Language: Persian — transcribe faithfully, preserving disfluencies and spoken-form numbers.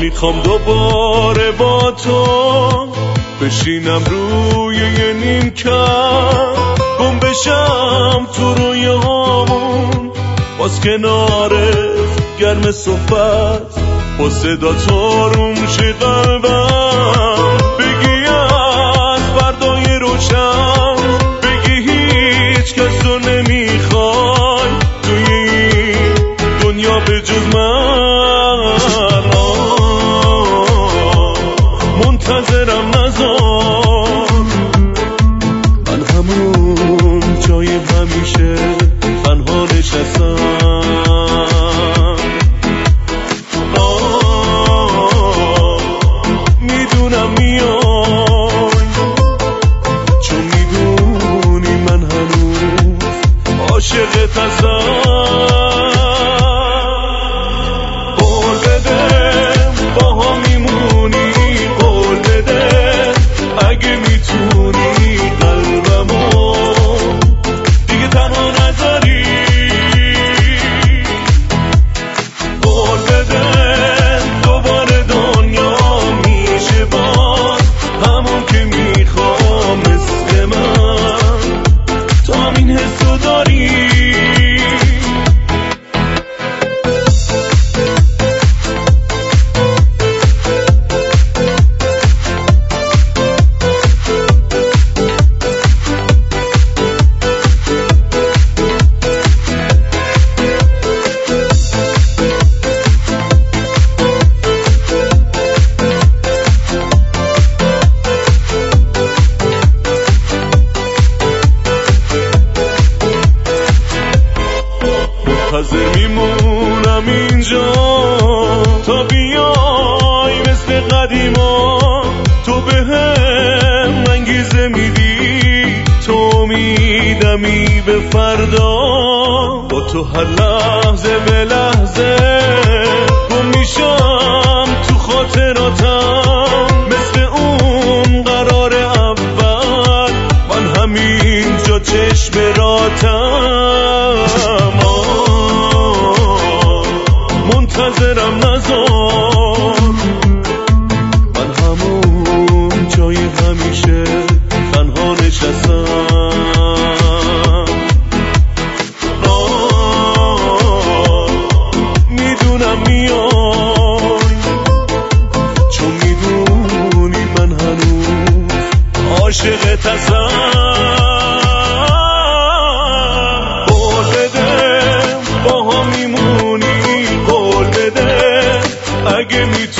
میخوام دوباره با تو بشینم روی یه نیمکت، گم بشم تو رویامون، باز کنارت گرم صحبت، با صدا تاروم شه قلبم، بگی از فردای روشن، بگی هیچ کس رو نمیخوای توی این دنیا به جز من. منتظرم نذار، من همون جای همیشه تنها نشستم. میدونم میای، چون میدونی من هنوز عاشقت هستم. قول بده با هم میمونی، قول بده اگه میتونی قلبمو دیگه تنها نذاری. قول بده دوباره دنیا میشه باز همون که میخوام، مثل من تو همین حسو داری. منتظر میمونم اینجا تا بیای، مثل قدیما تو به هم انگیزه میدی، تو میدمی به فردا، با تو هر لحظه به لحظه گم میشم تو خاطراتم، مثل اون قرار اول من همینجا چشم راتم. منتظرم نذار، من همون جای همیشه تنها نشستم. میدونم میای، چون میدونی من هنوز عاشقت هستم. قول بده با هم میمونی، قول بده اگه میتونی